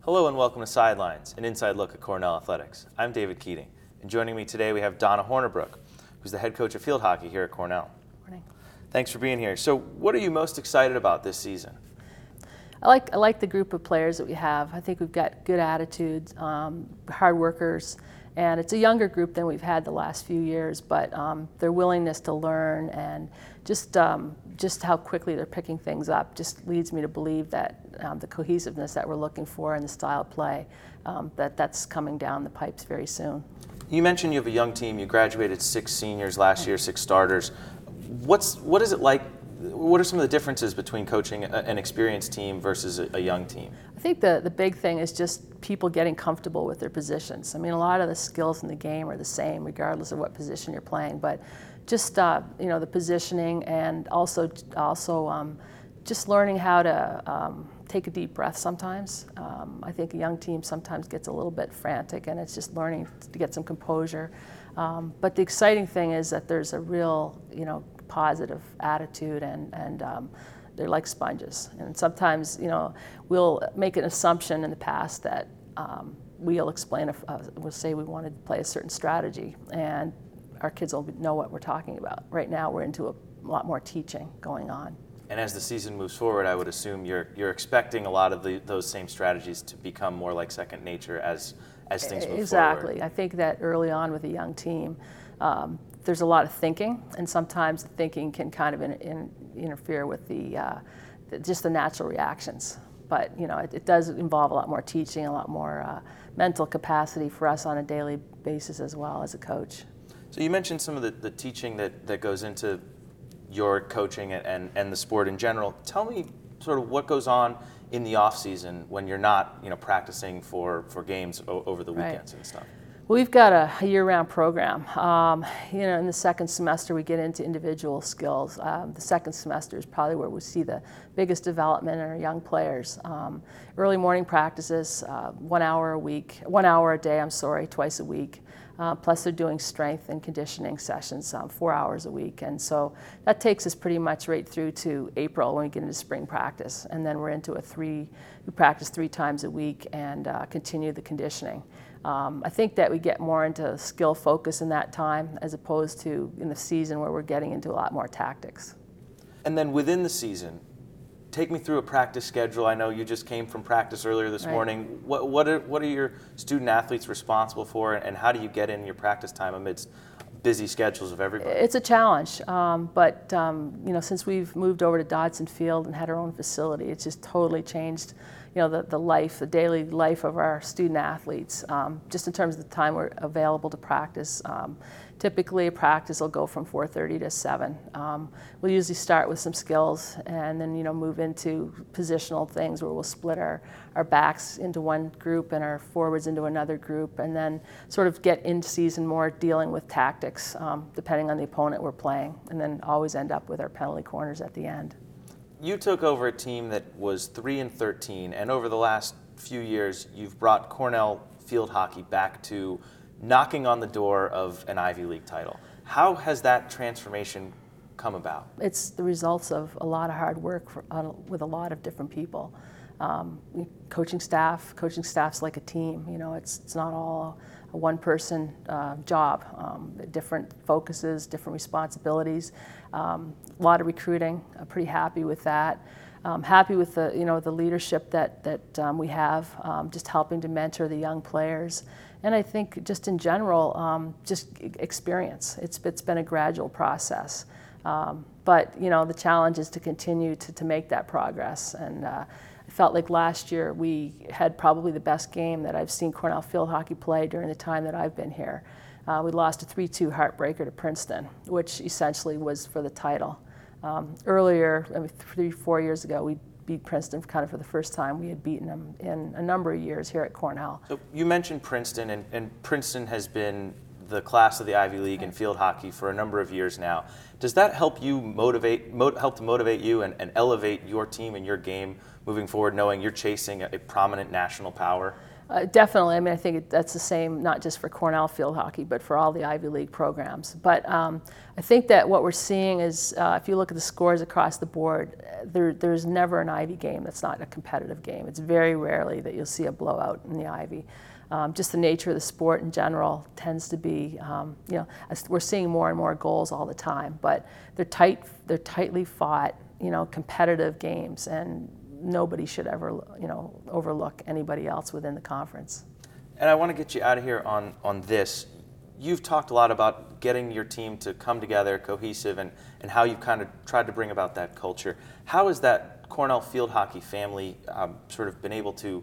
Hello and welcome to Sidelines, an inside look at Cornell Athletics. I'm David Keating, and joining me today we have Donna Hornibrook, who's the head coach of field hockey here at Cornell. Morning. Thanks for being here. So what are you most excited about this season? I like the group of players that we have. I think we've got good attitudes, hard workers, and it's a younger group than we've had the last few years, but their willingness to learn and just how quickly they're picking things up just leads me to believe that the cohesiveness that we're looking for and the style of play, that's coming down the pipes very soon. You mentioned you have a young team. You graduated 6 seniors last year, 6 starters. What is it like? What are some of the differences between coaching an experienced team versus a young team? I think the big thing is just people getting comfortable with their positions. I mean, a lot of the skills in the game are the same regardless of what position you're playing, but just the positioning and also just learning how to take a deep breath sometimes. I think a young team sometimes gets a little bit frantic, and it's just learning to get some composure. But the exciting thing is that there's a real, positive attitude, and they're like sponges. And sometimes, we'll make an assumption in the past that we'll explain, we'll say we want to play a certain strategy, and our kids will know what we're talking about. Right now, we're into a lot more teaching going on. And as the season moves forward, I would assume you're expecting a lot of those same strategies to become more like second nature as things move forward. Exactly. I think that early on with a young team, there's a lot of thinking, and sometimes the thinking can kind of interfere with just the natural reactions. But it does involve a lot more teaching, a lot more mental capacity for us on a daily basis as well as a coach. So you mentioned some of the teaching that goes into your coaching and the sport in general. Tell me sort of what goes on in the off season when you're not practicing for games over the weekends and stuff. Well, we've got a year-round program. In the second semester we get into individual skills. The second semester is probably where we see the biggest development in our young players. Early morning practices, 1 hour a day, twice a week. Plus they're doing strength and conditioning sessions 4 hours a week. And so that takes us pretty much right through to April when we get into spring practice. And then we're into we practice 3 times a week and continue the conditioning. I think that we get more into skill focus in that time as opposed to in the season where we're getting into a lot more tactics. And then within the season, take me through a practice schedule. I know you just came from practice earlier this morning. What are your student athletes responsible for, and how do you get in your practice time amidst busy schedules of everybody? It's a challenge, but since we've moved over to Dodson Field and had our own facility, it's just totally changed the daily life of our student athletes, just in terms of the time we're available to practice. Typically a practice will go from 4:30 to 7. We'll usually start with some skills and then move into positional things where we'll split our backs into one group and our forwards into another group, and then sort of get in season more dealing with tactics depending on the opponent we're playing, and then always end up with our penalty corners at the end. You took over a team that was 3-13, and over the last few years, you've brought Cornell field hockey back to knocking on the door of an Ivy League title. How has that transformation come about? It's the results of a lot of hard work with a lot of different people. Coaching staff's like a team. It's not all a one-person job. Different focuses, different responsibilities. A lot of recruiting. I'm pretty happy with that. Happy with the leadership that we have, just helping to mentor the young players. And I think just in general, just experience. It's been a gradual process. But the challenge is to continue to make that progress. And I felt like last year we had probably the best game that I've seen Cornell field hockey play during the time that I've been here. We lost a 3-2 heartbreaker to Princeton, which essentially was for the title. Earlier, 3-4 years ago, we beat Princeton kind of for the first time. We had beaten them in a number of years here at Cornell. So you mentioned Princeton, and Princeton has been the class of the Ivy League in field hockey for a number of years now. Does that help you help to motivate you and elevate your team and your game moving forward, knowing you're chasing a prominent national power? Definitely. I mean, I think that's the same, not just for Cornell field hockey, but for all the Ivy League programs. But I think that what we're seeing is, if you look at the scores across the board, there's never an Ivy game that's not a competitive game. It's very rarely that you'll see a blowout in the Ivy. Just the nature of the sport in general tends to be, we're seeing more and more goals all the time, but they're tightly fought, competitive games, and nobody should ever, overlook anybody else within the conference. And I want to get you out of here on this. You've talked a lot about getting your team to come together, cohesive, and how you've kind of tried to bring about that culture. How has that Cornell field hockey family sort of been able to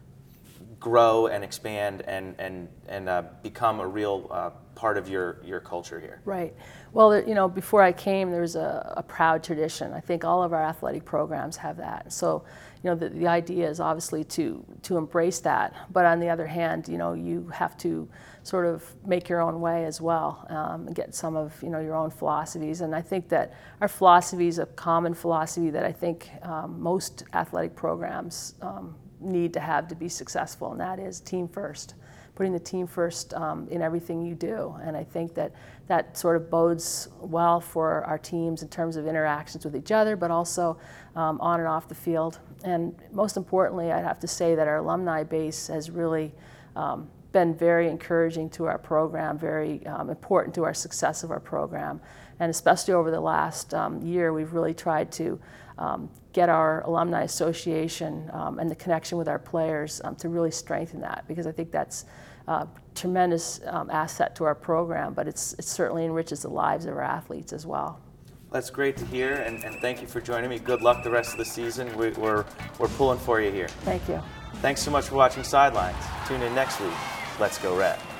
grow and expand and become a real part of your culture here? Right. Well, before I came, there was a proud tradition. I think all of our athletic programs have that. So, the idea is obviously to embrace that. But on the other hand, you have to sort of make your own way as well, and get some of your own philosophies. And I think that our philosophy is a common philosophy that I think most athletic programs need to have to be successful, and that is team first. Putting the team first in everything you do. And I think that sort of bodes well for our teams in terms of interactions with each other, but also on and off the field. And most importantly, I'd have to say that our alumni base has really been very encouraging to our program, very important to our success of our program. And especially over the last year, we've really tried to get our alumni association and the connection with our players to really strengthen that, because I think that's a tremendous asset to our program, but it certainly enriches the lives of our athletes as well. That's great to hear, and thank you for joining me. Good luck the rest of the season. We're pulling for you here. Thank you. Thanks so much for watching Sidelines. Tune in next week. Let's go Red.